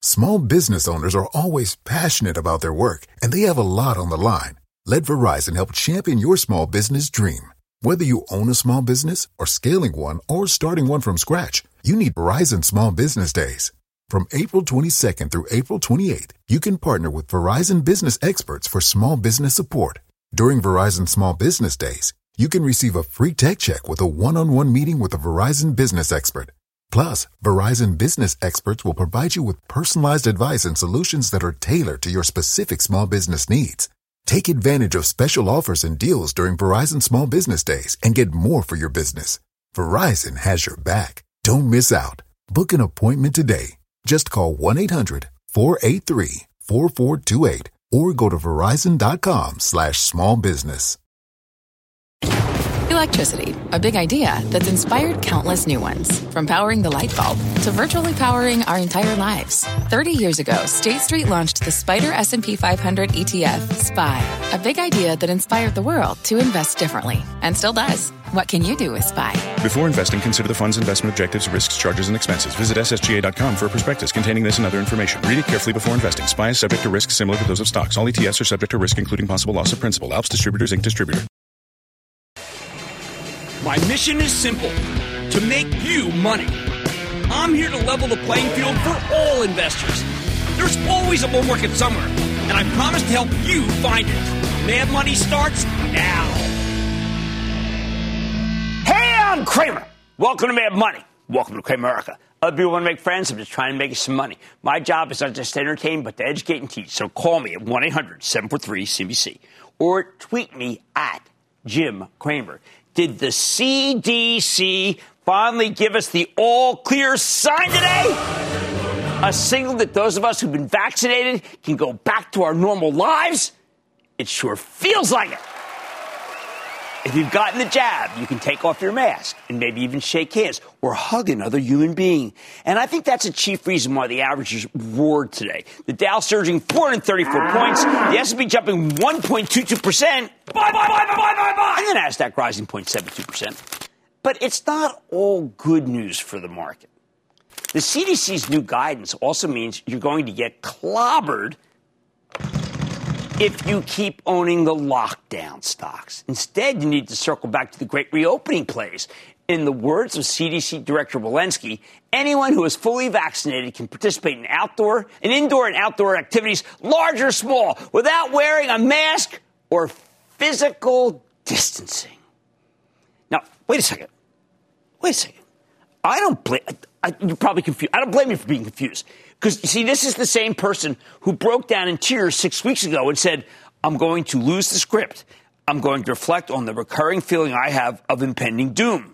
Small business owners are always passionate about their work, and they have a lot on the line. Let Verizon help champion your small business dream. Whether you own a small business or scaling one or starting one from scratch, you need Verizon Small Business Days. From April 22nd through April 28th, you can partner with Verizon business experts for small business support. During Verizon Small Business Days, you can receive a free tech check with a one-on-one meeting with a Verizon business expert. Plus, Verizon business experts will provide you with personalized advice and solutions that are tailored to your specific small business needs. Take advantage of special offers and deals during Verizon Small Business Days and get more for your business. Verizon has your back. Don't miss out. Book an appointment today. Just call 1-800-483-4428 or go to verizon.com/smallbusiness. Electricity, a big idea that's inspired countless new ones. From powering the light bulb to virtually powering our entire lives. 30 years ago, State Street launched the Spider S&P 500 ETF, SPY. A big idea that inspired the world to invest differently. And still does. What can you do with SPY? Before investing, consider the fund's investment objectives, risks, charges, and expenses. Visit ssga.com for a prospectus containing this and other information. Read it carefully before investing. SPY is subject to risks similar to those of stocks. All ETFs are subject to risk, including possible loss of principal. Alps Distributors, Inc. Distributor. My mission is simple, to make you money. I'm here to level the playing field for all investors. There's always a bull market somewhere, and I promise to help you find it. Mad Money starts now. Hey, I'm Kramer. Welcome to Mad Money. Welcome to Cramerica. Other people want to make friends. I'm just trying to make you some money. My job is not just to entertain, but to educate and teach. So call me at 1-800-743-CBC or tweet me at Jim Cramer. Did the CDC finally give us the all-clear sign today? A signal that those of us who've been vaccinated can go back to our normal lives? It sure feels like it. If you've gotten the jab, you can take off your mask and maybe even shake hands or hug another human being. And I think that's a chief reason why the averages roared today. The Dow surging 434 points, the S&P jumping 1.22%, and the Nasdaq rising 0.72%. But it's not all good news for the market. The CDC's new guidance also means you're going to get clobbered if you keep owning the lockdown stocks. Instead, you need to circle back to the great reopening plays. In the words of CDC Director Walensky, anyone who is fully vaccinated can participate in indoor and outdoor activities, large or small, without wearing a mask or physical distancing. Now, wait a second. You're probably confused. I don't blame you for being confused. Because, you see, this is the same person who broke down in tears 6 weeks ago and said, I'm going to lose the script. I'm going to reflect on the recurring feeling I have of impending doom.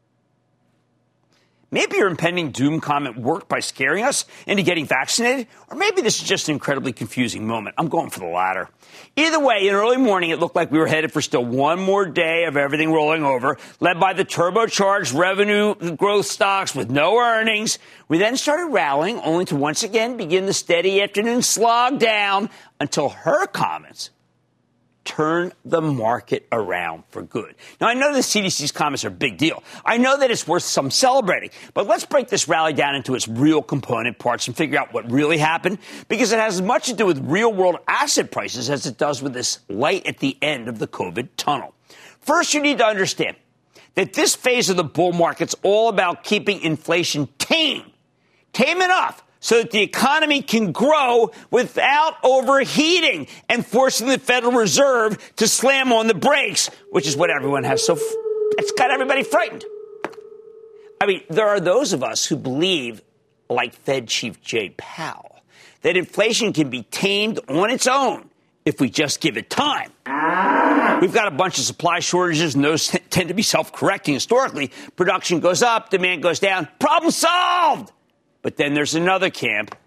Maybe your impending doom comment worked by scaring us into getting vaccinated, or maybe this is just an incredibly confusing moment. I'm going for the latter. Either way, in early morning, it looked like we were headed for still one more day of everything rolling over, led by the turbocharged revenue growth stocks with no earnings. We then started rallying, only to once again begin the steady afternoon slog down until her comments turn the market around for good. Now, I know the CDC's comments are a big deal. I know that it's worth some celebrating. But let's break this rally down into its real component parts and figure out what really happened, because it has as much to do with real-world asset prices as it does with this light at the end of the COVID tunnel. First, you need to understand that this phase of the bull market's all about keeping inflation tame enough so that the economy can grow without overheating and forcing the Federal Reserve to slam on the brakes, which is what everyone has it's got everybody frightened. I mean, there are those of us who believe, like Fed Chief Jay Powell, that inflation can be tamed on its own if we just give it time. We've got a bunch of supply shortages, and those tend to be self-correcting historically. Production goes up, demand goes down, problem solved. But then there's another camp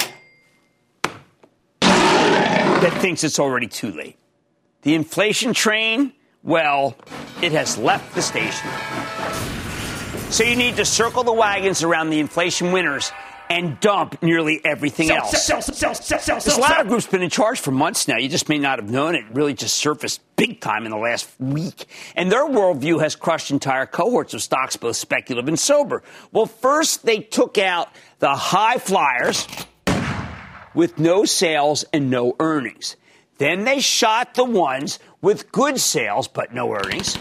that thinks it's already too late. The inflation train, well, it has left the station. So you need to circle the wagons around the inflation winners and dump nearly everything else. This latter group's been in charge for months now. You just may not have known it. It really just surfaced big time in the last week. And their worldview has crushed entire cohorts of stocks, both speculative and sober. Well, first they took out the high flyers, with no sales and no earnings. Then they shot the ones with good sales but no earnings.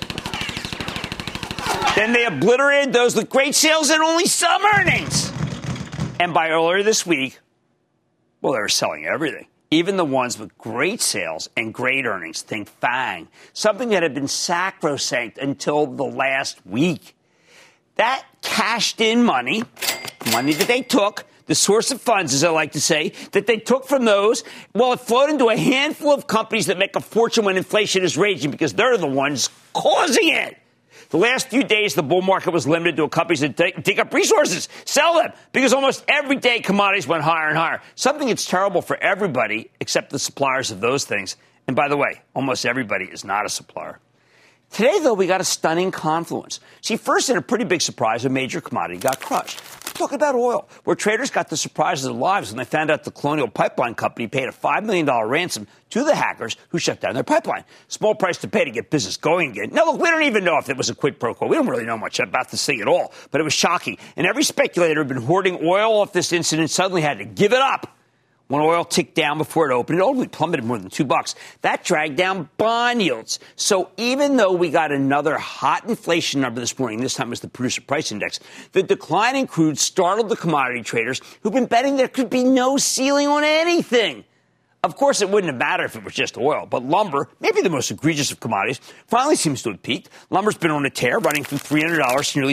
Then they obliterated those with great sales and only some earnings. And by earlier this week, well, they were selling everything. Even the ones with great sales and great earnings. Think FANG, something that had been sacrosanct until the last week. That cashed in money that they took, the source of funds, as I like to say, that they took from those, well, it flowed into a handful of companies that make a fortune when inflation is raging because they're the ones causing it. The last few days, the bull market was limited to companies that take up resources, sell them, because almost every day commodities went higher and higher. Something that's terrible for everybody except the suppliers of those things. And by the way, almost everybody is not a supplier. Today, though, we got a stunning confluence. See, first, in a pretty big surprise, a major commodity got crushed. Talk about oil, where traders got the surprise of their lives when they found out the Colonial Pipeline Company paid a $5 million ransom to the hackers who shut down their pipeline. Small price to pay to get business going again. Now, look, we don't even know if it was a quid pro quo. We don't really know much about this thing at all, but it was shocking. And every speculator who had been hoarding oil off this incident suddenly had to give it up. When oil ticked down before it opened, it only plummeted more than $2. That dragged down bond yields. So even though we got another hot inflation number this morning, this time it was the producer price index, the decline in crude startled the commodity traders who've been betting there could be no ceiling on anything. Of course, it wouldn't have mattered if it was just oil, but lumber, maybe the most egregious of commodities, finally seems to have peaked. Lumber's been on a tear, running from $300 to nearly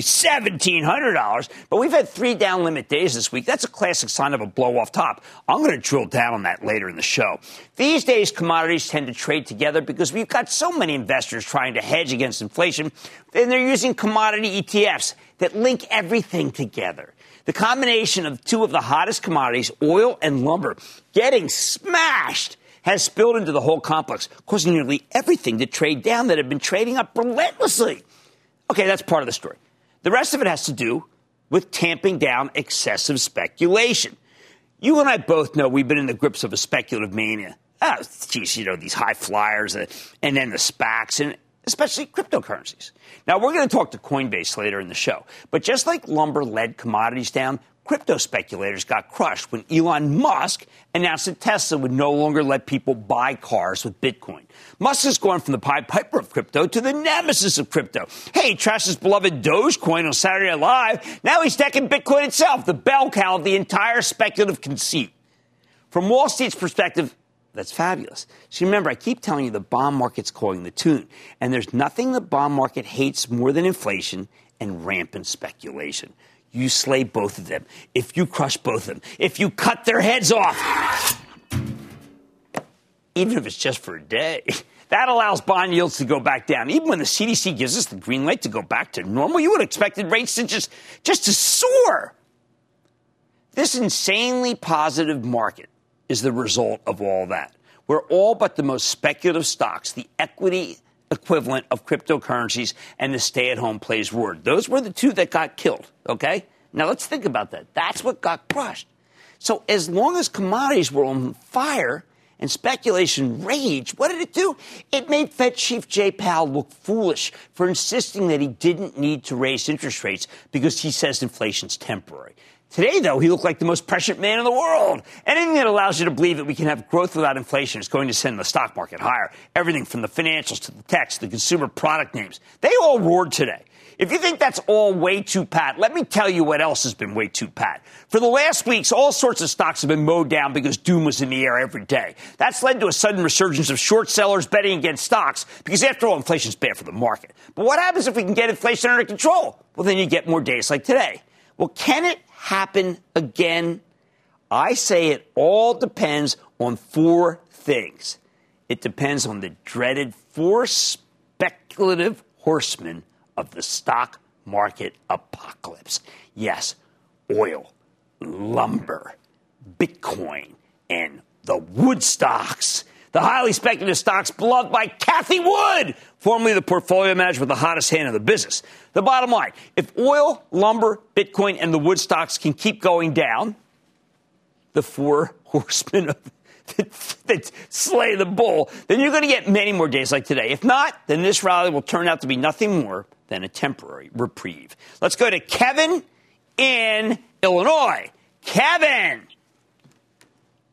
$1,700, but we've had 3 down limit days this week. That's a classic sign of a blow-off top. I'm going to drill down on that later in the show. These days, commodities tend to trade together because we've got so many investors trying to hedge against inflation, and they're using commodity ETFs that link everything together. The combination of two of the hottest commodities, oil and lumber, getting smashed has spilled into the whole complex, causing nearly everything to trade down that had been trading up relentlessly. Okay, that's part of the story. The rest of it has to do with tamping down excessive speculation. You and I both know we've been in the grips of a speculative mania. Oh, geez, these high flyers and then the SPACs and especially cryptocurrencies. Now, we're going to talk to Coinbase later in the show. But just like lumber led commodities down, crypto speculators got crushed when Elon Musk announced that Tesla would no longer let people buy cars with Bitcoin. Musk has gone from the Pied Piper of crypto to the nemesis of crypto. Hey, he trashed his beloved Dogecoin on Saturday Night Live. Now he's decking Bitcoin itself, the bell cow of the entire speculative conceit. From Wall Street's perspective, that's fabulous. So remember, I keep telling you the bond market's calling the tune. And there's nothing the bond market hates more than inflation and rampant speculation. You slay both of them. If you crush both of them. If you cut their heads off. Even if it's just for a day. That allows bond yields to go back down. Even when the CDC gives us the green light to go back to normal, you would have expected rates to just to soar. This insanely positive market is the result of all that, where all but the most speculative stocks, the equity equivalent of cryptocurrencies, and the stay-at-home plays roared. Those were the two that got killed, okay? Now, let's think about that. That's what got crushed. So as long as commodities were on fire and speculation raged, what did it do? It made Fed Chief Jay Powell look foolish for insisting that he didn't need to raise interest rates because he says inflation's temporary. Today, though, he looked like the most prescient man in the world. Anything that allows you to believe that we can have growth without inflation is going to send the stock market higher. Everything from the financials to the techs, the consumer product names. They all roared today. If you think that's all way too pat, let me tell you what else has been way too pat. For the last weeks, all sorts of stocks have been mowed down because doom was in the air every day. That's led to a sudden resurgence of short sellers betting against stocks because, after all, inflation's bad for the market. But what happens if we can get inflation under control? Well, then you get more days like today. Well, can it happen again? I say it all depends on 4 things. It depends on the dreaded 4 speculative horsemen of the stock market apocalypse. Yes, oil, lumber, Bitcoin, and the Wood stocks. The highly speculative stocks beloved by Cathie Wood, formerly the portfolio manager with the hottest hand in the business. The bottom line, if oil, lumber, Bitcoin, and the Wood stocks can keep going down, the 4 horsemen that slay the bull, then you're going to get many more days like today. If not, then this rally will turn out to be nothing more than a temporary reprieve. Let's go to Kevin in Illinois. Kevin.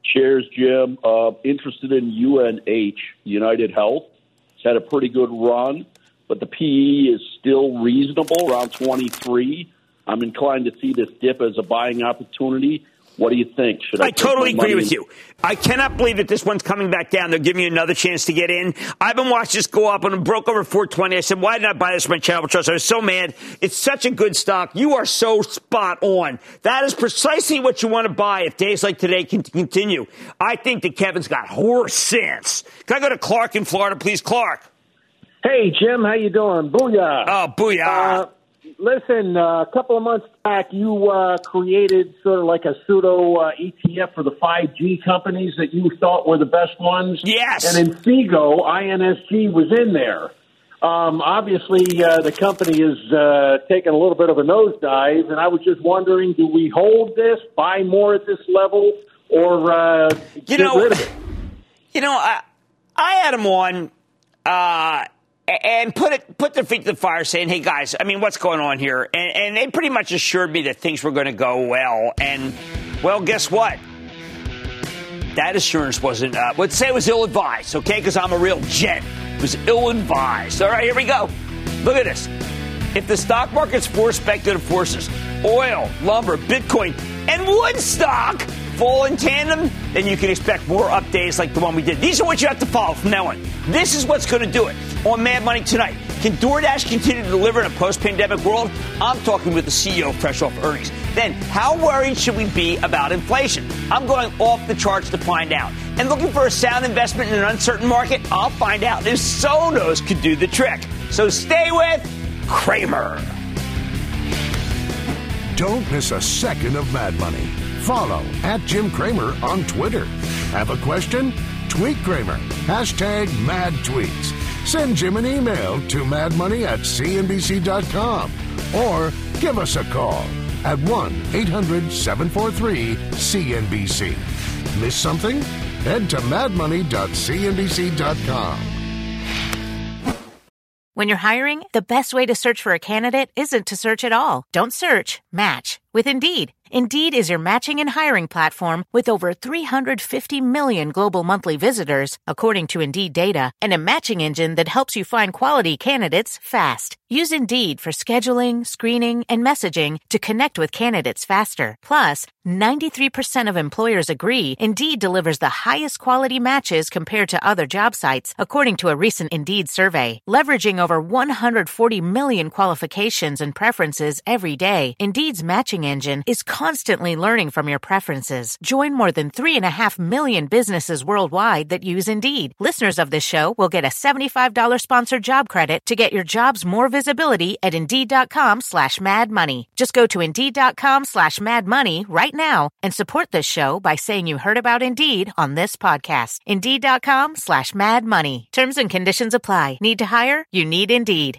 shares, Jim. Interested in UNH, United Health. It's had a pretty good run, but the PE is still reasonable, around 23. I'm inclined to see this dip as a buying opportunity. What do you think? I totally agree with you. I cannot believe that this one's coming back down. They're giving you another chance to get in. I've been watching this go up and it broke over 420. I said, why did I buy this from my Charitable Trust? I was so mad. It's such a good stock. You are so spot on. That is precisely what you want to buy if days like today can continue. I think that Kevin's got horse sense. Can I go to Clark in Florida, please? Clark. Hey, Jim. How you doing? Booyah. Oh, booyah. Listen, a couple of months back, you created sort of like a pseudo ETF for the 5G companies that you thought were the best ones. Yes. And Inseego, INSG, was in there. Obviously, the company is taking a little bit of a nosedive, and I was just wondering, do we hold this, buy more at this level, or get rid of it? I had them on and put their feet to the fire saying, hey, guys, I mean, what's going on here? And they pretty much assured me that things were going to go well. And, well, guess what? That assurance wasn't, let's say it was ill-advised, okay, because I'm a real gent. It was ill-advised. All right, here we go. Look at this. If the stock market's four speculative forces, oil, lumber, Bitcoin, and Woodstock fall in tandem, then you can expect more updates like the one we did. These are what you have to follow from now on. This is what's going to do it. On Mad Money tonight, can DoorDash continue to deliver in a post-pandemic world? I'm talking with the CEO fresh off earnings. Then, how worried should we be about inflation? I'm going off the charts to find out. And looking for a sound investment in an uncertain market? I'll find out if Sonos could do the trick. So stay with Cramer. Don't miss a second of Mad Money. Follow @Jim Cramer on Twitter. Have a question? Tweet Cramer. #MadTweets. Send Jim an email to madmoney@cnbc.com or give us a call at 1-800-743-CNBC. Miss something? Head to madmoney.cnbc.com. When you're hiring, the best way to search for a candidate isn't to search at all. Don't search, match with Indeed. Indeed is your matching and hiring platform with over 350 million global monthly visitors, according to Indeed data, and a matching engine that helps you find quality candidates fast. Use Indeed for scheduling, screening, and messaging to connect with candidates faster. Plus, 93% of employers agree Indeed delivers the highest quality matches compared to other job sites, according to a recent Indeed survey. Leveraging over 140 million qualifications and preferences every day, Indeed's matching engine is constantly learning from your preferences. Join more than 3.5 million businesses worldwide that use Indeed. Listeners of this show will get a $75 sponsored job credit to get your jobs more visibility at Indeed.com/madmoney. Just go to Indeed.com/madmoney right now and support this show by saying you heard about Indeed on this podcast. Indeed.com/madmoney. Terms and conditions apply. Need to hire? You need Indeed.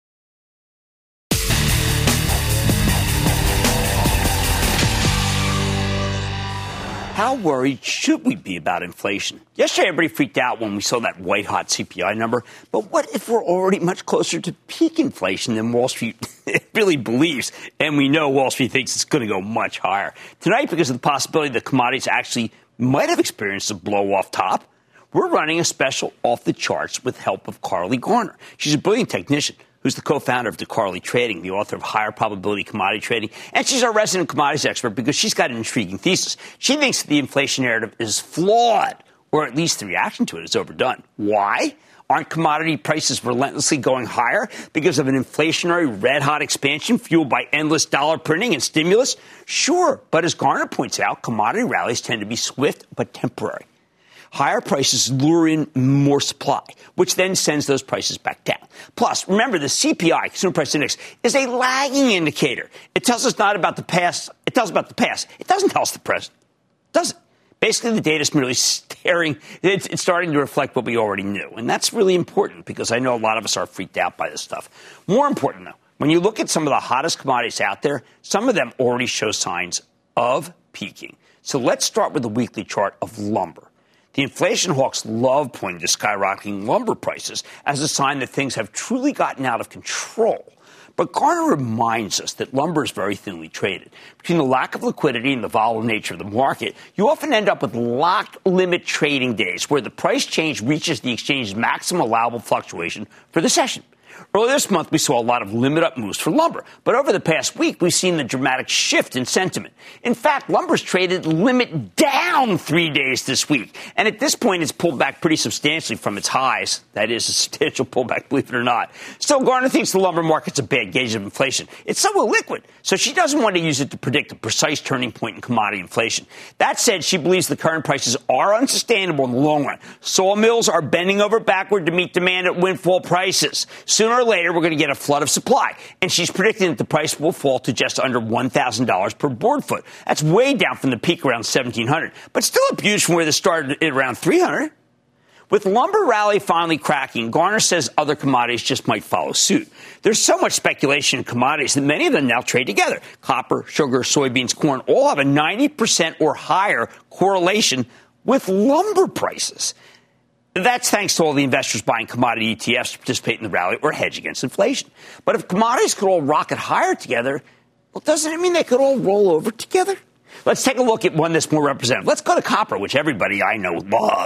How worried should we be about inflation? Yesterday, everybody freaked out when we saw that white-hot CPI number. But what if we're already much closer to peak inflation than Wall Street really believes? And we know Wall Street thinks it's going to go much higher. Tonight, because of the possibility that commodities actually might have experienced a blow-off top, we're running a special off the charts with help of Carly Garner. She's a brilliant technician who's the co-founder of DeCarly Trading, the author of Higher Probability Commodity Trading. And she's our resident commodities expert because she's got an intriguing thesis. She thinks that the inflation narrative is flawed, or at least the reaction to it is overdone. Why? Aren't commodity prices relentlessly going higher because of an inflationary red-hot expansion fueled by endless dollar printing and stimulus? Sure, but as Garner points out, commodity rallies tend to be swift but temporary. Higher prices lure in more supply, which then sends those prices back down. Plus, remember, the CPI, Consumer Price Index, is a lagging indicator. It tells us not about the past. It tells us about the past. It doesn't tell us the present. It doesn't. Basically, the data is merely it's starting to reflect what we already knew. And that's really important because I know a lot of us are freaked out by this stuff. More important, though, when you look at some of the hottest commodities out there, some of them already show signs of peaking. So let's start with the weekly chart of lumber. The inflation hawks love pointing to skyrocketing lumber prices as a sign that things have truly gotten out of control. But Garner reminds us that lumber is very thinly traded. Between the lack of liquidity and the volatile nature of the market, you often end up with locked limit trading days where the price change reaches the exchange's maximum allowable fluctuation for the session. Earlier this month, we saw a lot of limit-up moves for lumber. But over the past week, we've seen the dramatic shift in sentiment. In fact, lumber's traded limit down 3 days this week. And at this point, it's pulled back pretty substantially from its highs. That is a substantial pullback, believe it or not. So Garner thinks the lumber market's a bad gauge of inflation. It's somewhat liquid, so she doesn't want to use it to predict a precise turning point in commodity inflation. That said, she believes the current prices are unsustainable in the long run. Sawmills are bending over backward to meet demand at windfall prices. Sooner or later, we're going to get a flood of supply. And she's predicting that the price will fall to just under $1,000 per board foot. That's way down from the peak around $1,700, but still a huge from where they started at around $300. With lumber rally finally cracking, Garner says other commodities just might follow suit. There's so much speculation in commodities that many of them now trade together. Copper, sugar, soybeans, corn all have a 90% or higher correlation with lumber prices. That's thanks to all the investors buying commodity ETFs to participate in the rally or hedge against inflation. But if commodities could all rocket higher together, well, doesn't it mean they could all roll over together? Let's take a look at one that's more representative. Let's go to copper, which everybody I know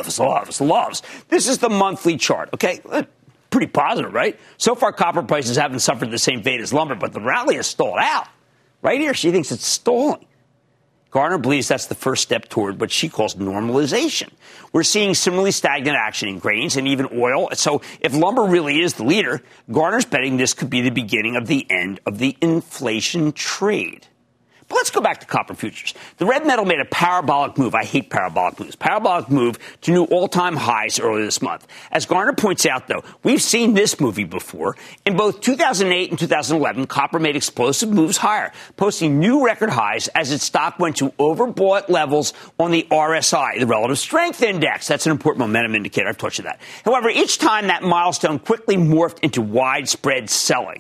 loves. This is the monthly chart, okay? Pretty positive, right? So far, copper prices haven't suffered the same fate as lumber, but the rally has stalled out. Right here, she thinks it's stalling. Garner believes that's the first step toward what she calls normalization. We're seeing similarly stagnant action in grains and even oil. So if lumber really is the leader, Garner's betting this could be the beginning of the end of the inflation trade. But let's go back to copper futures. The red metal made a parabolic move. I hate parabolic moves. Parabolic move to new all-time highs earlier this month. As Garner points out, though, we've seen this movie before. In both 2008 and 2011, copper made explosive moves higher, posting new record highs as its stock went to overbought levels on the RSI, the Relative Strength Index. That's an important momentum indicator. I've taught you that. However, each time that milestone quickly morphed into widespread selling.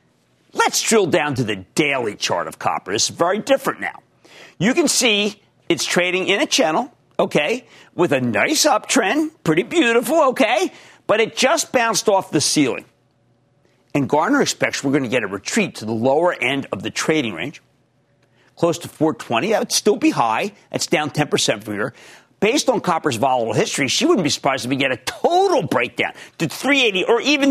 Let's drill down to the daily chart of copper. It's very different now. You can see it's trading in a channel, okay, with a nice uptrend, pretty beautiful, okay, but it just bounced off the ceiling. And Garner expects we're going to get a retreat to the lower end of the trading range, close to 420. That would still be high. That's down 10% from here. Based on copper's volatile history, she wouldn't be surprised if we get a total breakdown to 380 or even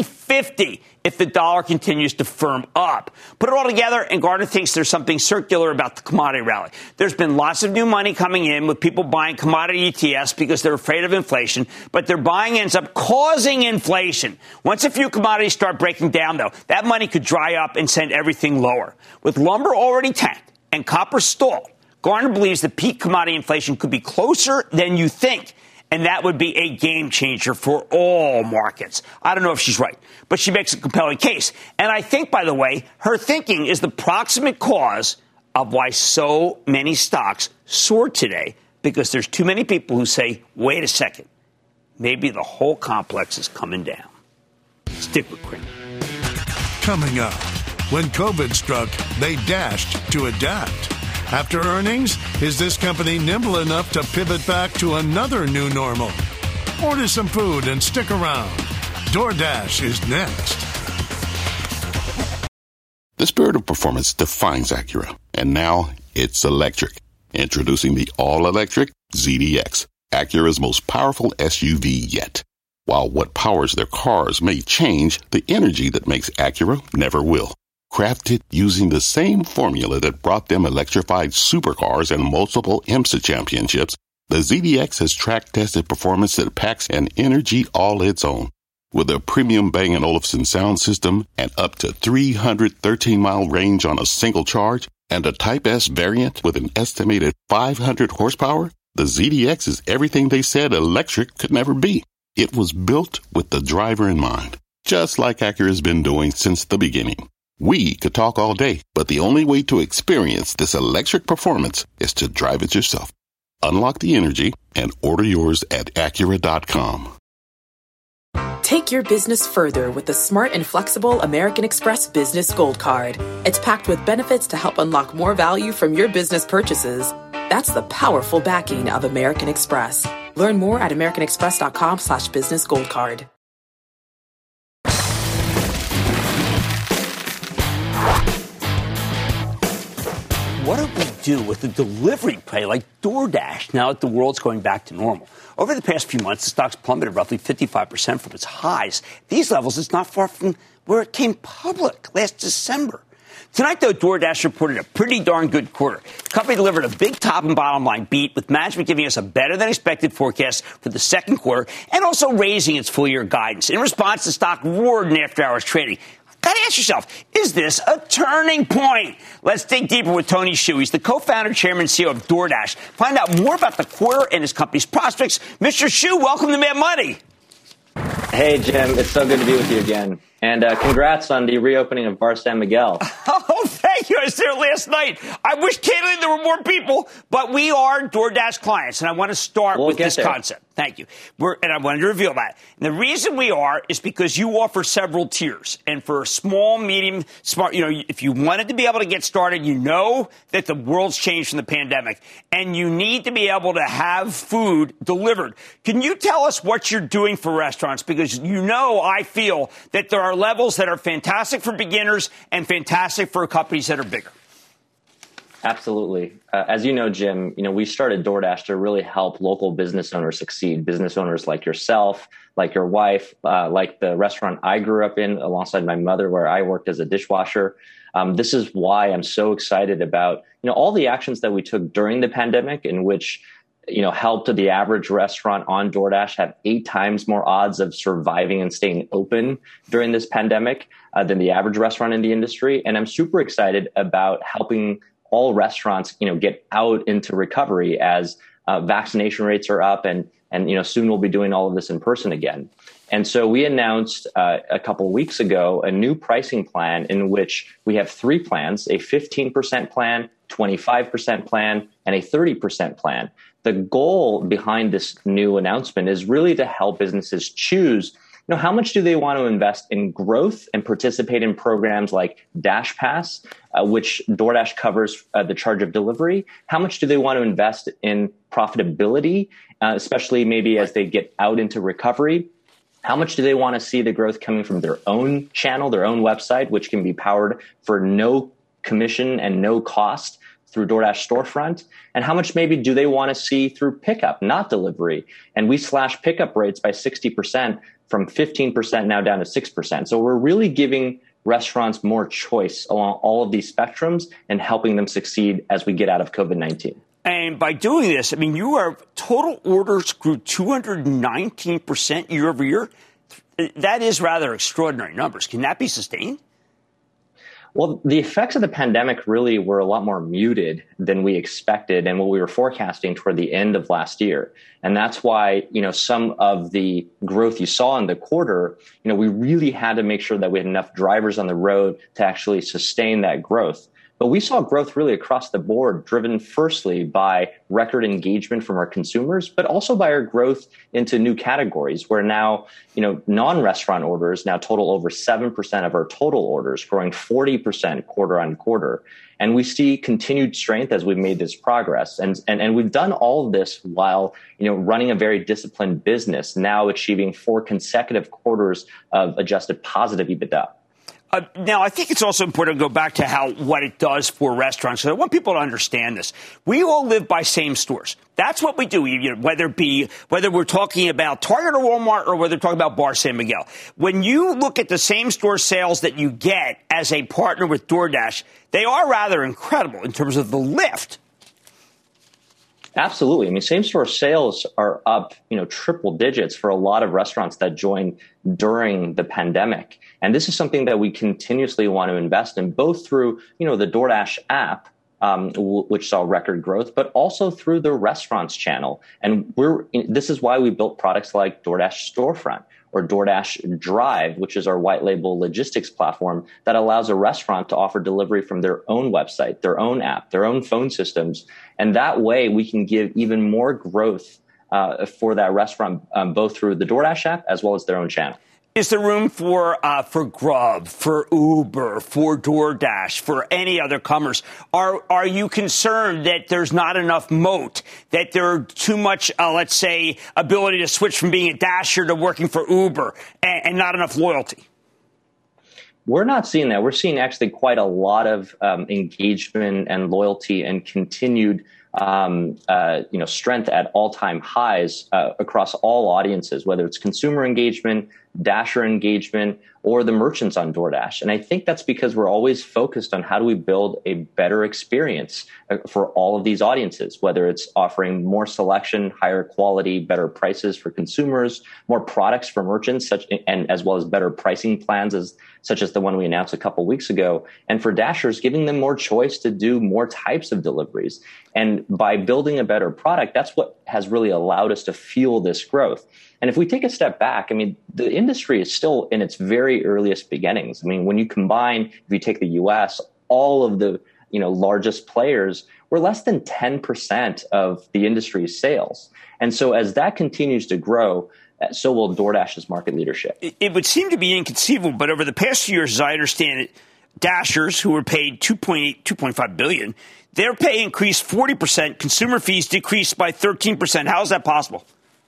350 if the dollar continues to firm up. Put it all together, and Garner thinks there's something circular about the commodity rally. There's been lots of new money coming in with people buying commodity ETFs because they're afraid of inflation, but their buying ends up causing inflation. Once a few commodities start breaking down, though, that money could dry up and send everything lower. With lumber already tanked and copper stalled, Garner believes that peak commodity inflation could be closer than you think, and that would be a game changer for all markets. I don't know if she's right, but she makes a compelling case. And I think, by the way, her thinking is the proximate cause of why so many stocks soared today, because there's too many people who say, wait a second, maybe the whole complex is coming down. Stick with Cramer. Coming up, when COVID struck, they dashed to adapt. After earnings, is this company nimble enough to pivot back to another new normal? Order some food and stick around. DoorDash is next. The spirit of performance defines Acura, and now it's electric. Introducing the all-electric ZDX, Acura's most powerful SUV yet. While what powers their cars may change, the energy that makes Acura never will. Crafted using the same formula that brought them electrified supercars and multiple IMSA championships, the ZDX has track-tested performance that packs an energy all its own. With a premium Bang & Olufsen sound system and up to 313-mile range on a single charge, and a Type S variant with an estimated 500 horsepower, the ZDX is everything they said electric could never be. It was built with the driver in mind, just like Acura's been doing since the beginning. We could talk all day, but the only way to experience this electric performance is to drive it yourself. Unlock the energy and order yours at Acura.com. Take your business further with the smart and flexible American Express Business Gold Card. It's packed with benefits to help unlock more value from your business purchases. That's the powerful backing of American Express. Learn more at americanexpress.com/businessgoldcard. what do we do with a delivery play like DoorDash now that the world's going back to normal? Over the past few months, the stock's plummeted roughly 55% from its highs. These levels is not far from where it came public last December. Tonight, though, DoorDash reported a pretty darn good quarter. The company delivered a big top and bottom line beat, with management giving us a better than expected forecast for the second quarter and also raising its full year guidance. In response, the stock roared in after hours trading. Gotta ask yourself, is this a turning point? Let's dig deeper with Tony Xu. He's the co-founder, chairman, and CEO of DoorDash. Find out more about the quarter and his company's prospects. Mr. Xu, welcome to Mad Money. Hey, Jim. It's so good to be with you again. And congrats on the reopening of Bar San Miguel. Oh, thank you. I was there last night. I wish, candidly, there were more people, but we are DoorDash clients, and I want to start with this concept. Thank you. And I wanted to reveal that. And the reason we are is because you offer several tiers. And for a small, medium, smart, if you wanted to be able to get started, you know that the world's changed from the pandemic, and you need to be able to have food delivered. Can you tell us what you're doing for restaurants? Because I feel that there are levels that are fantastic for beginners and fantastic for companies that are bigger. Absolutely. As you know, Jim, we started DoorDash to really help local business owners succeed. Business owners like yourself, like your wife, like the restaurant I grew up in alongside my mother, where I worked as a dishwasher. This is why I'm so excited about, all the actions that we took during the pandemic, in which helped the average restaurant on DoorDash have 8 times more odds of surviving and staying open during this pandemic than the average restaurant in the industry. And I'm super excited about helping all restaurants, get out into recovery as vaccination rates are up, and soon we'll be doing all of this in person again. And so we announced a couple of weeks ago a new pricing plan in which we have 3 plans: a 15% plan, 25% plan, and a 30% plan. The goal behind this new announcement is really to help businesses choose, how much do they want to invest in growth and participate in programs like Dash Pass, which DoorDash covers the charge of delivery? How much do they want to invest in profitability, especially maybe as they get out into recovery? How much do they want to see the growth coming from their own channel, their own website, which can be powered for no commission and no cost through DoorDash Storefront? And how much maybe do they want to see through pickup, not delivery? And we slashed pickup rates by 60%, from 15% now down to 6%. So we're really giving restaurants more choice along all of these spectrums and helping them succeed as we get out of COVID-19. And by doing this, your total orders grew 219% year over year. That is rather extraordinary numbers. Can that be sustained? Well, the effects of the pandemic really were a lot more muted than we expected and what we were forecasting toward the end of last year. And that's why, some of the growth you saw in the quarter, we really had to make sure that we had enough drivers on the road to actually sustain that growth. But we saw growth really across the board, driven firstly by record engagement from our consumers, but also by our growth into new categories, where now, non-restaurant orders now total over 7% of our total orders, growing 40% quarter on quarter. And we see continued strength as we've made this progress. And we've done all of this while, running a very disciplined business, now achieving 4 consecutive quarters of adjusted positive EBITDA. Now, I think it's also important to go back to what it does for restaurants. So I want people to understand this. We all live by same stores. That's what we do, whether we're talking about Target or Walmart or whether we're talking about Bar San Miguel. When you look at the same store sales that you get as a partner with DoorDash, they are rather incredible in terms of the lift. Absolutely. Same-store sales are up, triple digits for a lot of restaurants that joined during the pandemic. And this is something that we continuously want to invest in, both through, the DoorDash app, which saw record growth, but also through the restaurants channel. And this is why we built products like DoorDash Storefront or DoorDash Drive, which is our white label logistics platform that allows a restaurant to offer delivery from their own website, their own app, their own phone systems. And that way we can give even more growth for that restaurant, both through the DoorDash app as well as their own channel. Is there room for Grub, for Uber, for DoorDash, for any other commerce? Are you concerned that there's not enough moat, that there's too much, let's say, ability to switch from being a Dasher to working for Uber and not enough loyalty? We're not seeing that. We're seeing actually quite a lot of engagement and loyalty and continued strength at all-time highs across all audiences, whether it's consumer engagement, Dasher engagement, or the merchants on DoorDash. And I think that's because we're always focused on how do we build a better experience for all of these audiences, whether it's offering more selection, higher quality, better prices for consumers, more products for merchants, and as well as better pricing plans such as the one we announced a couple weeks ago. And for Dashers, giving them more choice to do more types of deliveries. And by building a better product, that's what has really allowed us to fuel this growth. And if we take a step back, I mean, the industry is still in its very earliest beginnings. I mean, when you combine, if you take the U.S., all of the largest players, we're less than 10% of the industry's sales. And so as that continues to grow, so will DoorDash's market leadership. It would seem to be inconceivable, but over the past few years, as I understand it, Dashers, who were paid $2.5 billion, their pay increased 40%. Consumer fees decreased by 13%. How is that possible?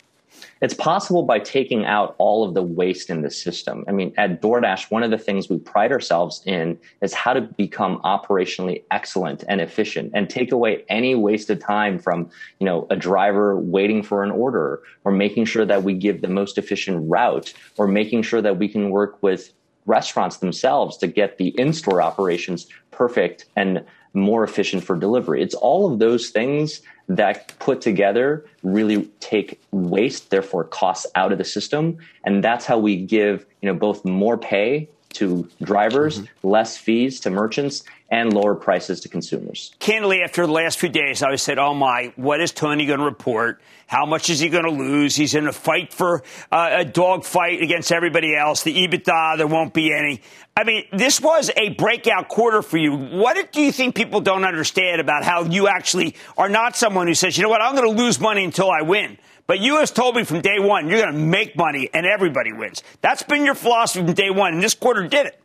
It's possible by taking out all of the waste in the system. I mean, at DoorDash, one of the things we pride ourselves in is how to become operationally excellent and efficient and take away any wasted time from, a driver waiting for an order, or making sure that we give the most efficient route, or making sure that we can work with restaurants themselves to get the in-store operations perfect and more efficient for delivery. It's all of those things that put together really take waste, therefore costs out of the system. And that's how we give, both more pay to drivers, less fees to merchants, and lower prices to consumers. Candidly, after the last few days, I said, oh my, what is Tony going to report? How much is he going to lose? He's in a fight for a dog fight against everybody else. The EBITDA, there won't be any. I mean, this was a breakout quarter for you. What do you think people don't understand about how you actually are not someone who says, you know what, I'm going to lose money until I win? But you have told me from day one, you're going to make money and everybody wins. That's been your philosophy from day one, and this quarter did it.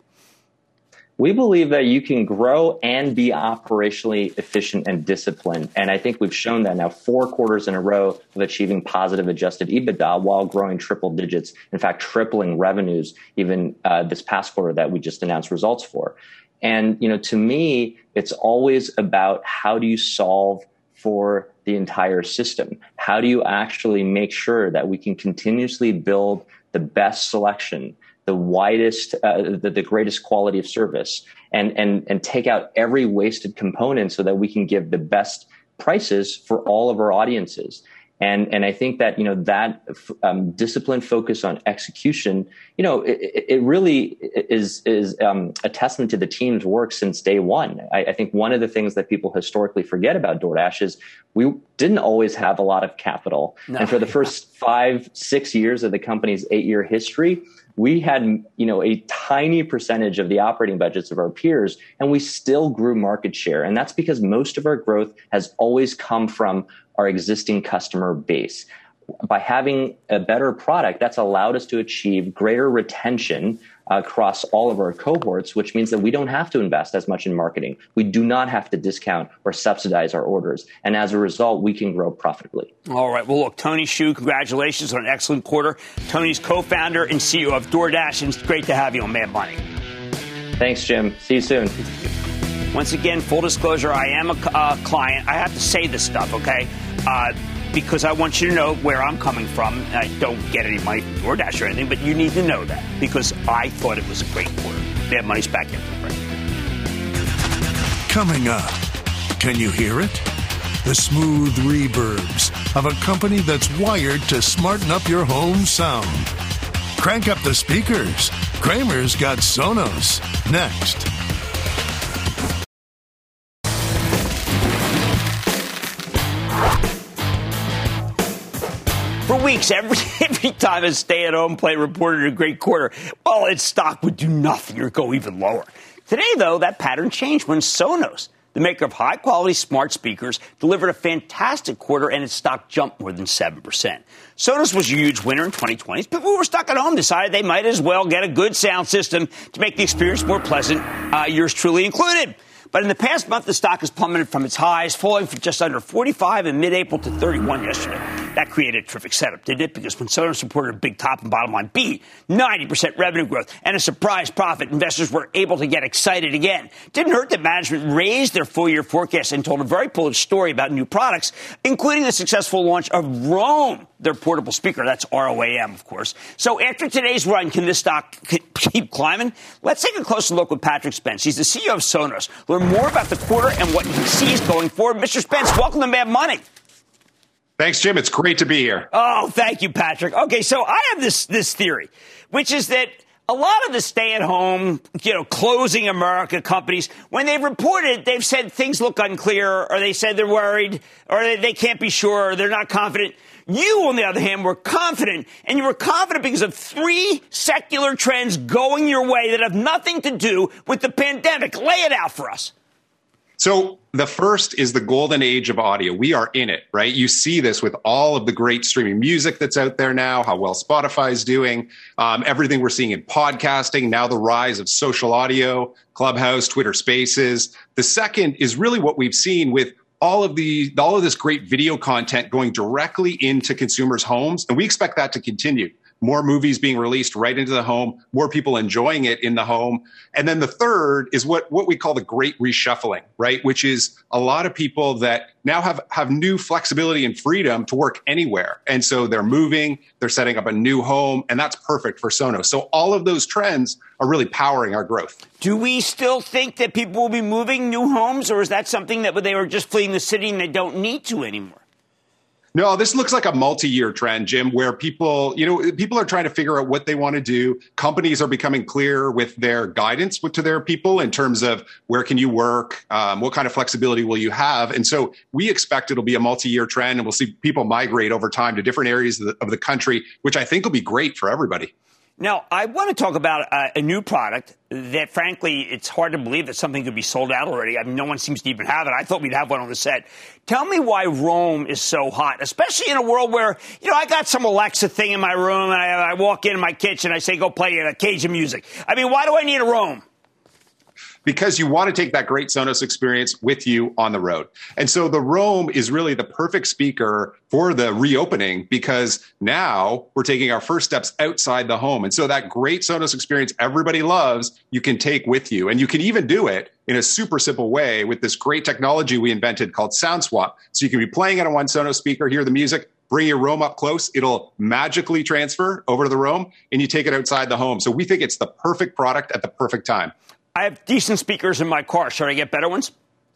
We believe that you can grow and be operationally efficient and disciplined. And I think we've shown that now 4 quarters in a row of achieving positive adjusted EBITDA while growing triple digits, in fact, tripling revenues even this past quarter that we just announced results for. And, to me, it's always about how do you solve for the entire system? How do you actually make sure that we can continuously build the best selection, the widest, the greatest quality of service, and take out every wasted component so that we can give the best prices for all of our audiences. And I think that, that disciplined focus on execution, it really is a testament to the team's work since day one. I think one of the things that people historically forget about DoorDash is we didn't always have a lot of capital. No. And for the first 5-6 years of the company's 8-year history, we had, a tiny percentage of the operating budgets of our peers, and we still grew market share. And that's because most of our growth has always come from our existing customer base. By having a better product, that's allowed us to achieve greater retention across all of our cohorts, which means that we don't have to invest as much in marketing. We do not have to discount or subsidize our orders. And as a result, we can grow profitably. All right. Well, look, Tony Xu, congratulations on an excellent quarter. Tony's co-founder and CEO of DoorDash, and it's great to have you on Mad Money. Thanks, Jim. See you soon. Once again, full disclosure, I am a client. I have to say this stuff, okay? Because I want you to know where I'm coming from. I don't get any money from DoorDash or anything, but you need to know that because I thought it was a great quarter. Mad Money's back in the break. Coming up, can you hear it? The smooth reverbs of a company that's wired to smarten up your home sound. Crank up the speakers. Kramer's got Sonos. Next. For weeks, every time a stay-at-home play reported a great quarter, well, its stock would do nothing or go even lower. Today, though, that pattern changed when Sonos, the maker of high-quality smart speakers, delivered a fantastic quarter and its stock jumped more than 7%. Sonos was a huge winner in 2020. People who were stuck at home decided they might as well get a good sound system to make the experience more pleasant, yours truly included. But in the past month, the stock has plummeted from its highs, falling from just under 45 in mid-April to 31 yesterday. That created a terrific setup, didn't it? Because when Sonos reported a big top and bottom line beat, 90% revenue growth, and a surprise profit, investors were able to get excited again. Didn't hurt that management raised their full-year forecast and told a very bullish story about new products, including the successful launch of Roam, their portable speaker. That's ROAM, of course. So after today's run, can this stock keep climbing? Let's take a closer look with Patrick Spence. He's the CEO of Sonos. Learn more about the quarter and what he sees going forward. Mr. Spence, welcome to Mad Money. Thanks, Jim. It's great to be here. Oh, thank you, Patrick. Okay, so I have this theory, which is that a lot of the stay-at-home, closing America companies, when they've reported, they've said things look unclear, or they said they're worried, or they can't be sure, or they're not confident. You, on the other hand, were confident, and you were confident because of 3 secular trends going your way that have nothing to do with the pandemic. Lay it out for us. So the first is the golden age of audio. We are in it, right? You see this with all of the great streaming music that's out there now, how well Spotify is doing, everything we're seeing in podcasting, now the rise of social audio, Clubhouse, Twitter Spaces. The second is really what we've seen with all of this great video content going directly into consumers' homes. And we expect that to continue. More movies being released right into the home, more people enjoying it in the home. And then the third is what we call the great reshuffling, right? Which is a lot of people that now have new flexibility and freedom to work anywhere. And so they're moving, they're setting up a new home, and that's perfect for Sonos. So all of those trends are really powering our growth. Do we still think that people will be moving new homes, or is that something that they were just fleeing the city and they don't need to anymore? No, this looks like a multi-year trend, Jim, where people are trying to figure out what they want to do. Companies are becoming clear with their guidance to their people in terms of where can you work, what kind of flexibility will you have. And so we expect it'll be a multi-year trend, and we'll see people migrate over time to different areas of the country, which I think will be great for everybody. Now, I want to talk about a new product that, frankly, it's hard to believe that something could be sold out already. I mean, no one seems to even have it. I thought we'd have one on the set. Tell me why Roam is so hot, especially in a world where, I got some Alexa thing in my room, and I walk in my kitchen, I say, go play a Cajun music. I mean, why do I need a Roam? Because you want to take that great Sonos experience with you on the road. And so the Roam is really the perfect speaker for the reopening, because now we're taking our first steps outside the home. And so that great Sonos experience everybody loves, you can take with you. And you can even do it in a super simple way with this great technology we invented called Sound Swap. So you can be playing it on one Sonos speaker, hear the music, bring your Roam up close. It'll magically transfer over to the Roam, and you take it outside the home. So we think it's the perfect product at the perfect time. I have decent speakers in my car. Should I get better ones?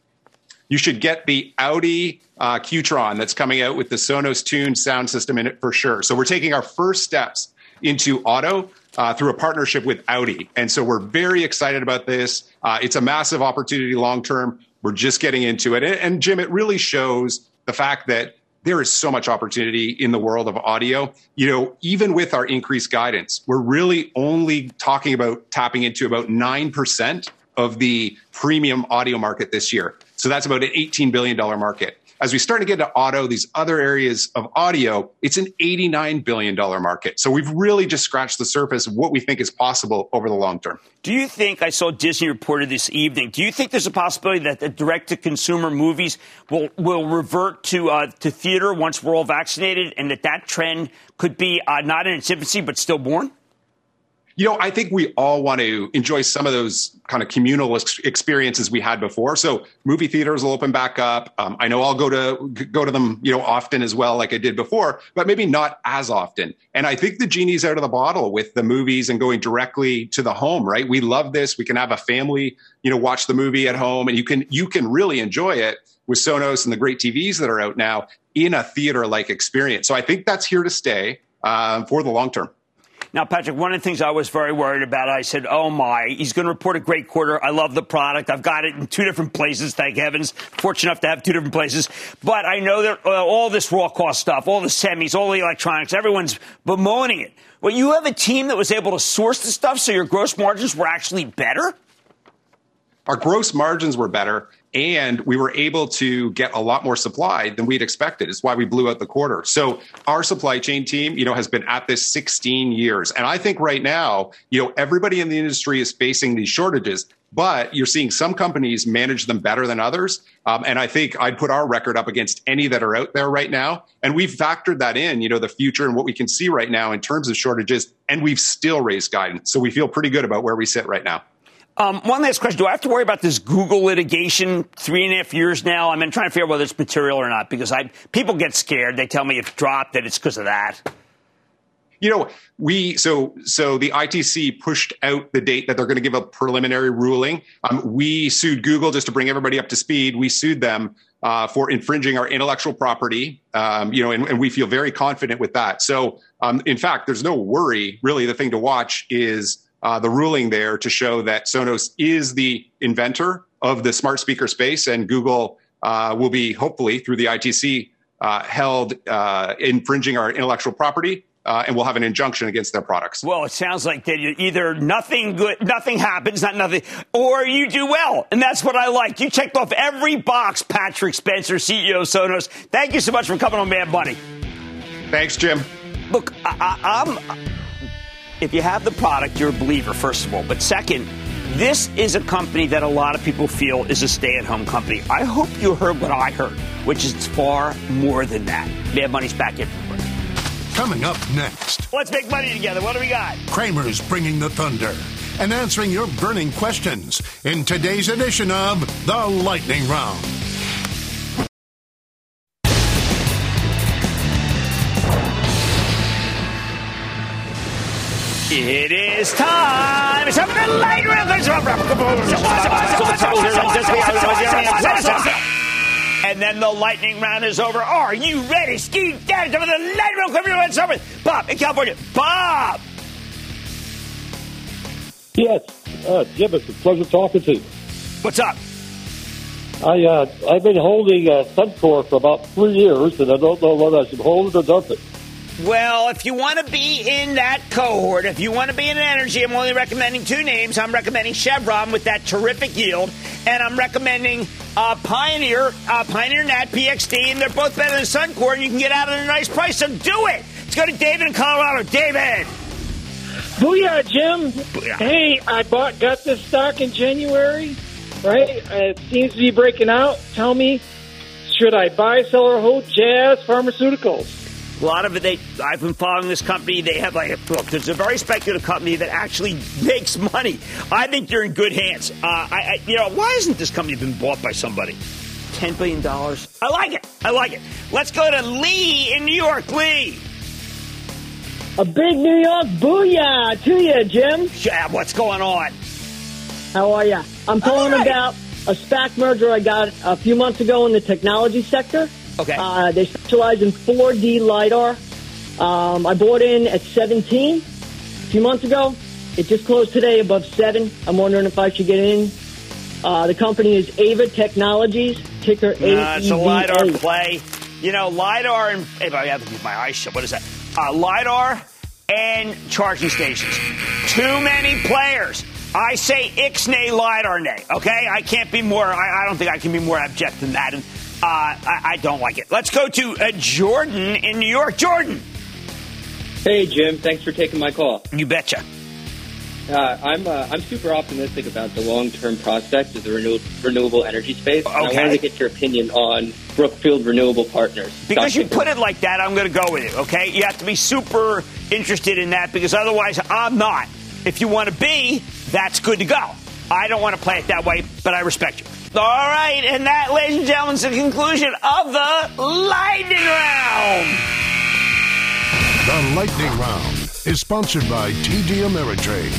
You should get the Audi Q-Tron that's coming out with the Sonos tuned sound system in it for sure. So we're taking our first steps into auto through a partnership with Audi. And so we're very excited about this. It's a massive opportunity long term. We're just getting into it. And Jim, it really shows the fact that there is so much opportunity in the world of audio. Even with our increased guidance, we're really only talking about tapping into about 9% of the premium audio market this year. So that's about an $18 billion market. As we start to get into auto, these other areas of audio, it's an $89 billion market. So we've really just scratched the surface of what we think is possible over the long term. Do you think, I saw Disney reported this evening, do you think there's a possibility that the direct-to-consumer movies will revert to theater once we're all vaccinated, and that trend could be not in its infancy but still born? I think we all want to enjoy some of those kind of communal experiences we had before. So movie theaters will open back up. I know I'll go to them, often as well, like I did before, but maybe not as often. And I think the genie's out of the bottle with the movies and going directly to the home, right? We love this. We can have a family, watch the movie at home, and you can really enjoy it with Sonos and the great TVs that are out now in a theater-like experience. So I think that's here to stay for the long term. Now, Patrick, one of the things I was very worried about, I said, oh, my, he's going to report a great quarter. I love the product. I've got it in 2 different places, thank heavens. Fortunate enough to have 2 different places. But I know that all this raw cost stuff, all the semis, all the electronics, everyone's bemoaning it. Well, you have a team that was able to source the stuff so your gross margins were actually better? Our gross margins were better, And we were able to get a lot more supply than we'd expected. It's why we blew out the quarter. So our supply chain team, has been at this 16 years. And I think right now, everybody in the industry is facing these shortages, but you're seeing some companies manage them better than others. And I think I'd put our record up against any that are out there right now. And we've factored that in, the future and what we can see right now in terms of shortages. And we've still raised guidance. So we feel pretty good about where we sit right now. One last question. Do I have to worry about this Google litigation 3.5 years now? I'm trying to figure out whether it's material or not, because people get scared. They tell me it's dropped, that it's because of that. So the ITC pushed out the date that they're going to give a preliminary ruling. We sued Google, just to bring everybody up to speed. We sued them for infringing our intellectual property, and we feel very confident with that. So, in fact, there's no worry. Really, the thing to watch is the ruling there to show that Sonos is the inventor of the smart speaker space, and Google will be, hopefully, through the ITC, held infringing our intellectual property, and we'll have an injunction against their products. Well, it sounds like that either nothing happens, not nothing, or you do well, and that's what I like. You checked off every box, Patrick Spencer, CEO of Sonos. Thank you so much for coming on Mad Money. Thanks, Jim. Look, if you have the product, you're a believer, first of all. But second, this is a company that a lot of people feel is a stay-at-home company. I hope you heard what I heard, which is far more than that. Mad Money's back in. Coming up next. Let's make money together. What do we got? Cramer's bringing the thunder and answering your burning questions in today's edition of The Lightning Round. It is time. It's time for the Lightning Round. And then the Lightning Round is over. Are you ready? Ski down to the Lightning Round. Start with Bob in California. Bob. Yes, Jim, it's a pleasure talking to you. What's up? I've been holding Suncor for about 3 years, and I don't know whether I should hold it or dump it. Well, if you want to be in that cohort, if you want to be in energy, I'm only recommending two names. I'm recommending Chevron with that terrific yield, and I'm recommending Pioneer Nat PXD, and they're both better than Suncor, and you can get out at a nice price, so do it. Let's go to David in Colorado. David. Booyah, Jim. Booyah. Hey, I got this stock in January, right? It seems to be breaking out. Tell me, should I buy, sell, or hold Jazz Pharmaceuticals? A lot of it, I've been following this company. They have there's a very speculative company that actually makes money. I think you're in good hands. Why hasn't this company been bought by somebody? $10 billion. I like it. Let's go to Lee in New York. Lee. A big New York booyah to you, Jim. Yeah, what's going on? How are you? I'm calling about a SPAC merger I got a few months ago in the technology sector. Okay. They specialize in 4D LiDAR. I bought in at 17 a few months ago. It just closed today above 7. I'm wondering if I should get in. The company is Ava Technologies, ticker AEVA. It's a LiDAR play. LiDAR and I have to keep my eyes shut. What is that? LiDAR and charging stations. Too many players. I say ixnay LiDAR nay. Okay, I can't be more. I don't think I can be more abject than that. And I don't like it. Let's go to Jordan in New York. Jordan. Hey, Jim. Thanks for taking my call. You betcha. I'm super optimistic about the long-term prospects of the renewable energy space. Okay. And I wanted to get your opinion on Brookfield Renewable Partners. Because you put it like that, I'm going to go with it, okay? You have to be super interested in that because otherwise I'm not. If you want to be, that's good to go. I don't want to play it that way, but I respect you. All right, and that, ladies and gentlemen, is the conclusion of the Lightning Round. The Lightning Round is sponsored by TD Ameritrade.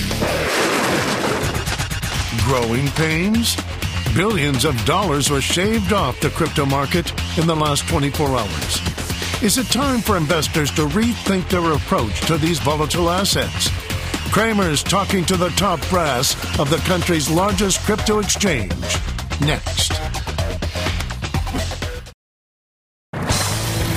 Growing pains? Billions of dollars were shaved off the crypto market in the last 24 hours. Is it time for investors to rethink their approach to these volatile assets? Cramer's talking to the top brass of the country's largest crypto exchange. Next.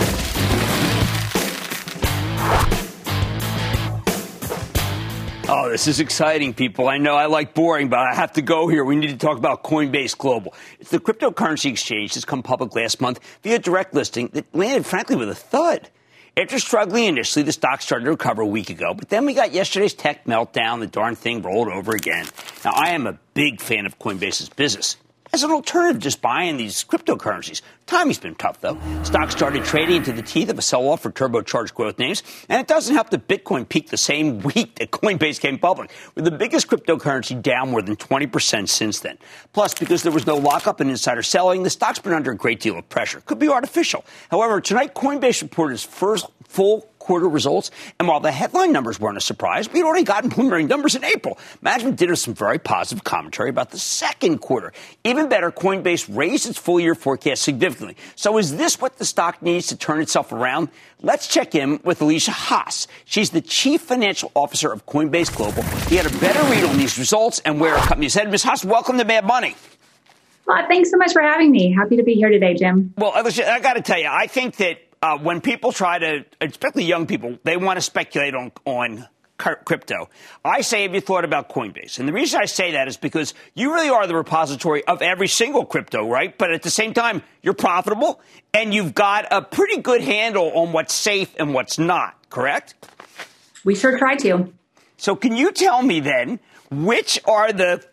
Oh, this is exciting, people. I know I like boring, but I have to go here. We need to talk about Coinbase Global. It's the cryptocurrency exchange that's come public last month via direct listing that landed, frankly, with a thud. After struggling initially, the stock started to recover a week ago, but then we got yesterday's tech meltdown. The darn thing rolled over again. Now, I am a big fan of Coinbase's business as an alternative to just buying these cryptocurrencies. Timing's been tough, though. Stock started trading into the teeth of a sell-off for turbocharged growth names, and it doesn't help that Bitcoin peaked the same week that Coinbase came public, with the biggest cryptocurrency down more than 20% since then. Plus, because there was no lockup and insider selling, the stock's been under a great deal of pressure. Could be artificial. However, tonight, Coinbase reported its first full quarter results, and while the headline numbers weren't a surprise, we'd already gotten preliminary numbers in April. Management did have some very positive commentary about the second quarter. Even better, Coinbase raised its full-year forecast significantly. So is this what the stock needs to turn itself around? Let's check in with Alicia Haas. She's the Chief Financial Officer of Coinbase Global. He had a better read on these results and where our company is headed. Ms. Haas, welcome to Mad Money. Well, thanks so much for having me. Happy to be here today, Jim. Well, Alicia, I got to tell you, I think that when people try to, especially young people, they want to speculate on crypto. I say, have you thought about Coinbase? And the reason I say that is because you really are the repository of every single crypto, right? But at the same time, you're profitable and you've got a pretty good handle on what's safe and what's not, correct? We sure try to. So can you tell me then, which are the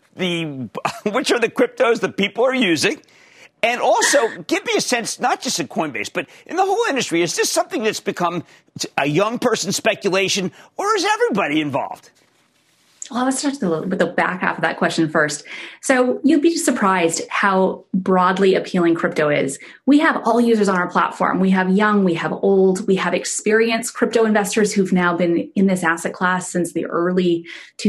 cryptos that people are using? And also, give me a sense, not just at Coinbase, but in the whole industry, is this something that's become a young person speculation, or is everybody involved? Well, let's start with the back half of that question first. So you'd be surprised how broadly appealing crypto is. We have all users on our platform. We have young, we have old, we have experienced crypto investors who've now been in this asset class since the early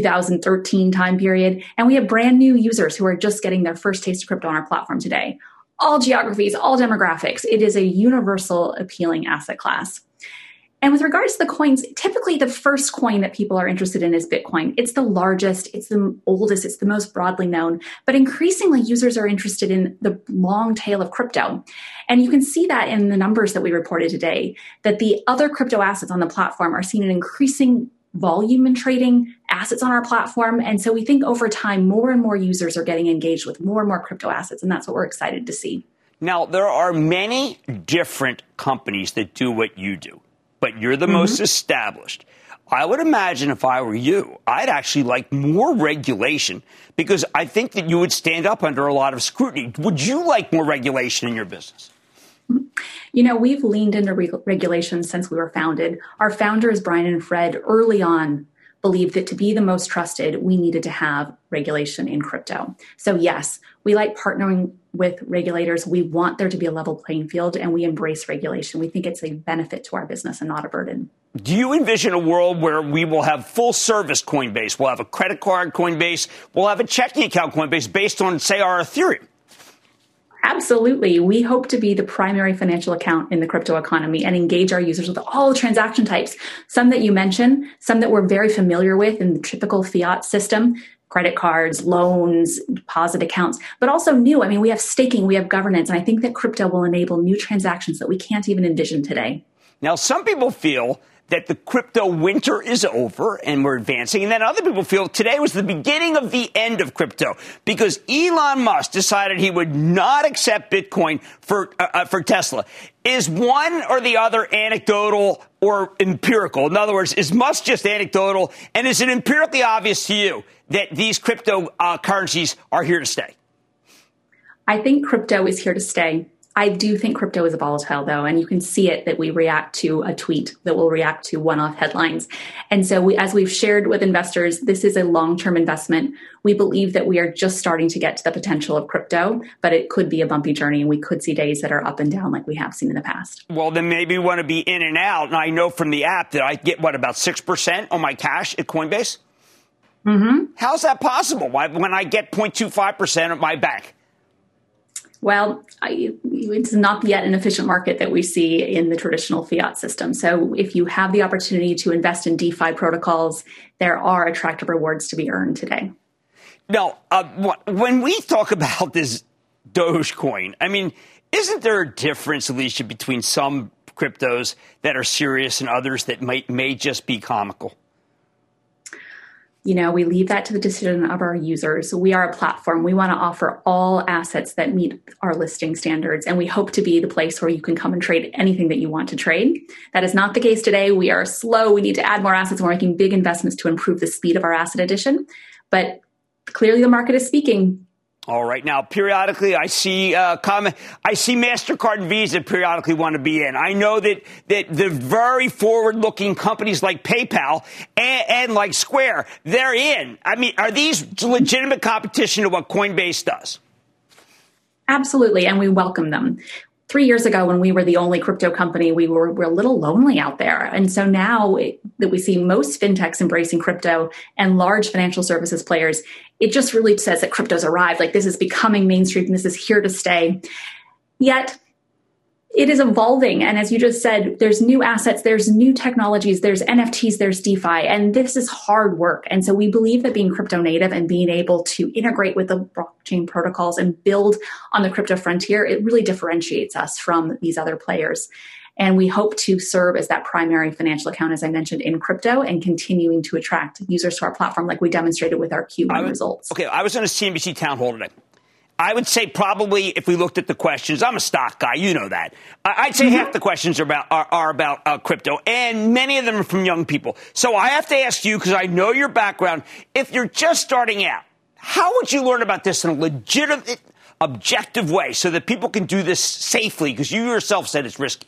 2013 time period. And we have brand new users who are just getting their first taste of crypto on our platform today. All geographies, all demographics. It is a universal appealing asset class. And with regards to the coins, typically the first coin that people are interested in is Bitcoin. It's the largest, it's the oldest, it's the most broadly known. But increasingly, users are interested in the long tail of crypto. And you can see that in the numbers that we reported today, that the other crypto assets on the platform are seeing an increasing volume in trading assets on our platform. And so we think over time, more and more users are getting engaged with more and more crypto assets. And that's what we're excited to see. Now, there are many different companies that do what you do, but you're the most established. I would imagine if I were you, I'd actually like more regulation because I think that you would stand up under a lot of scrutiny. Would you like more regulation in your business? You know, we've leaned into regulation since we were founded. Our founders, Brian and Fred, early on believed that to be the most trusted, we needed to have regulation in crypto. So yes, we like partnering with regulators. We want there to be a level playing field, and we embrace regulation. We think it's a benefit to our business and not a burden. Do you envision a world where we will have full service Coinbase? We'll have a credit card Coinbase. We'll have a checking account Coinbase based on, say, our Ethereum. Absolutely. We hope to be the primary financial account in the crypto economy and engage our users with all the transaction types, some that you mentioned, some that we're very familiar with in the typical fiat system, credit cards, loans, deposit accounts, but also new. I mean, we have staking, we have governance, and I think that crypto will enable new transactions that we can't even envision today. Now, some people feel that the crypto winter is over and we're advancing. And then other people feel today was the beginning of the end of crypto because Elon Musk decided he would not accept Bitcoin for Tesla. Is one or the other anecdotal or empirical? In other words, is Musk just anecdotal? And is it empirically obvious to you that these crypto currencies are here to stay? I think crypto is here to stay. I do think crypto is volatile, though, and you can see it that we react to a tweet, that will react to one-off headlines. And so as we've shared with investors, this is a long-term investment. We believe that we are just starting to get to the potential of crypto, but it could be a bumpy journey, and we could see days that are up and down like we have seen in the past. Well, then maybe you want to be in and out. And I know from the app that I get, about 6% on my cash at Coinbase? Mm-hmm. How's that possible? When I get 0.25% at my bank? Well, it's not yet an efficient market that we see in the traditional fiat system. So if you have the opportunity to invest in DeFi protocols, there are attractive rewards to be earned today. Now, when we talk about this Dogecoin, I mean, isn't there a difference, Alicia, between some cryptos that are serious and others that may just be comical? We leave that to the decision of our users. We are a platform. We want to offer all assets that meet our listing standards, and we hope to be the place where you can come and trade anything that you want to trade. That is not the case today. We are slow. We need to add more assets. We're making big investments to improve the speed of our asset addition, but clearly the market is speaking. All right. Now, periodically, I see MasterCard and Visa periodically want to be in. I know that the very forward-looking companies like PayPal and like Square, they're in. I mean, are these legitimate competition to what Coinbase does? Absolutely, and we welcome them. 3 years ago, when we were the only crypto company, we were a little lonely out there. And so now that we see most fintechs embracing crypto and large financial services players, it just really says that crypto's arrived. Like, this is becoming mainstream and this is here to stay. Yet it is evolving. And as you just said, there's new assets, there's new technologies, there's NFTs, there's DeFi, and this is hard work. And so we believe that being crypto native and being able to integrate with the blockchain protocols and build on the crypto frontier, it really differentiates us from these other players. And we hope to serve as that primary financial account, as I mentioned, in crypto and continuing to attract users to our platform like we demonstrated with our Q1 results. Okay, I was on a CNBC town hall today. I would say probably if we looked at the questions, I'm a stock guy, you know that. I'd say half the questions are about crypto, and many of them are from young people. So I have to ask you, because I know your background, if you're just starting out, how would you learn about this in a legitimate, objective way so that people can do this safely? Because you yourself said it's risky.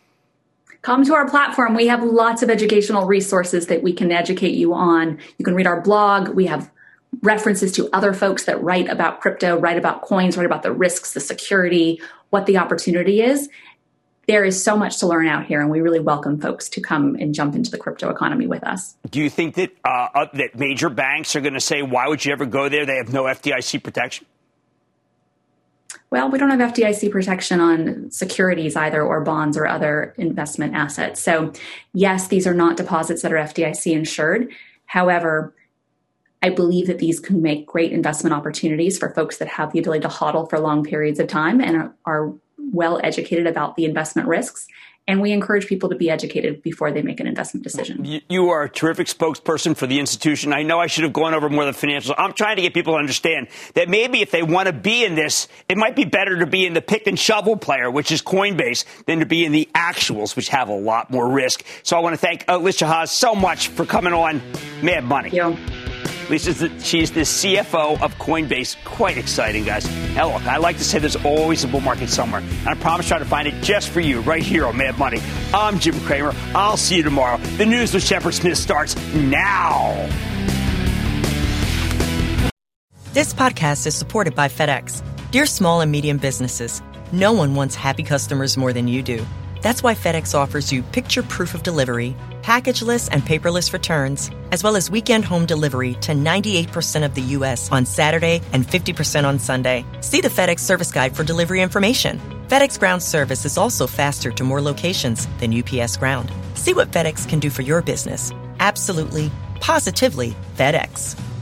Come to our platform. We have lots of educational resources that we can educate you on. You can read our blog. We have references to other folks that write about crypto, write about coins, write about the risks, the security, what the opportunity is. There is so much to learn out here, and we really welcome folks to come and jump into the crypto economy with us. Do you think that that major banks are going to say, why would you ever go there? They have no FDIC protection? Well, we don't have FDIC protection on securities either, or bonds or other investment assets. So yes, these are not deposits that are FDIC insured. However, I believe that these can make great investment opportunities for folks that have the ability to hodl for long periods of time and are well educated about the investment risks. And we encourage people to be educated before they make an investment decision. You are a terrific spokesperson for the institution. I know I should have gone over more of the financials. I'm trying to get people to understand that maybe if they want to be in this, it might be better to be in the pick and shovel player, which is Coinbase, than to be in the actuals, which have a lot more risk. So I want to thank Alicia Haas so much for coming on Mad Money. Thank you. She's the CFO of Coinbase. Quite exciting, guys. Now, look, I like to say there's always a bull market somewhere. And I promise to try to find it just for you right here on Mad Money. I'm Jim Cramer. I'll see you tomorrow. The news with Shepard Smith starts now. This podcast is supported by FedEx. Dear small and medium businesses, no one wants happy customers more than you do. That's why FedEx offers you picture proof of delivery, packageless and paperless returns, as well as weekend home delivery to 98% of the U.S. on Saturday and 50% on Sunday. See the FedEx service guide for delivery information. FedEx Ground service is also faster to more locations than UPS Ground. See what FedEx can do for your business. Absolutely, positively FedEx.